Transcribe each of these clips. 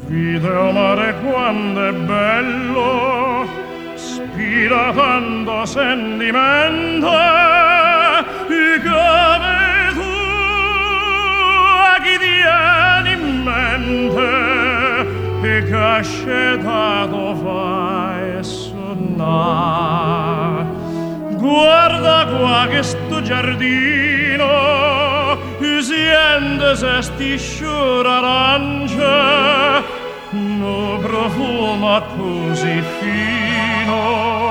Vide amare quando è bello, spira tanto sentimento, come tu a chi tieni in mente, e che scetato fai sonnare. Guarda qua che sto giardino, siente se sti sciura arancia, no profuma così fino,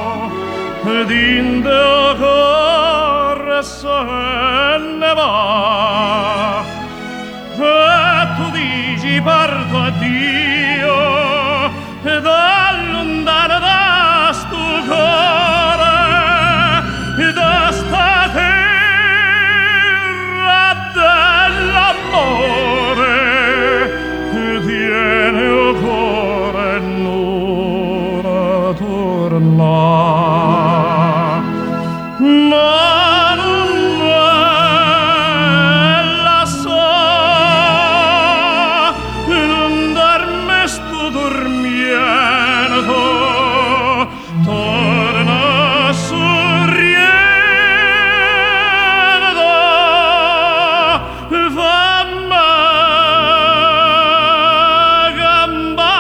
dinte o corre se ne va. E tu dici parto a Dio, da lontano da sto cuore, da sta terra dell'amore, tiene o cuore non torna, ma non me la so, non darme sto dormiendo, torna sorriendo, fammi gamba.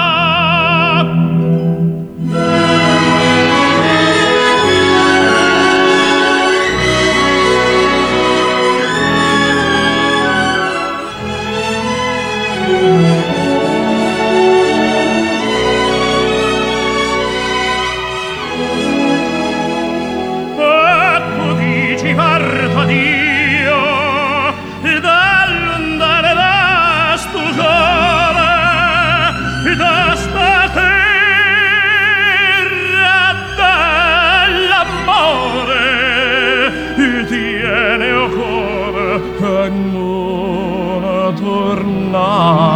Tu dici parta Dio, da lontano da sto cuore, da sta terra dell'amore, tiene o cuore che non torna.